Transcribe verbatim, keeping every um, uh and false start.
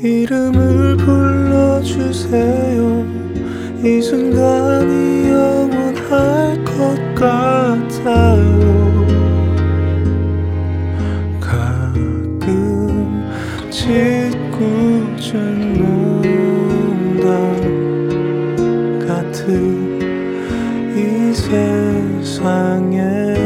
이름을 불러주세요. 이 순간이 영원할 것 같아요. 가끔 짓궂은 농담 같은 이 세상에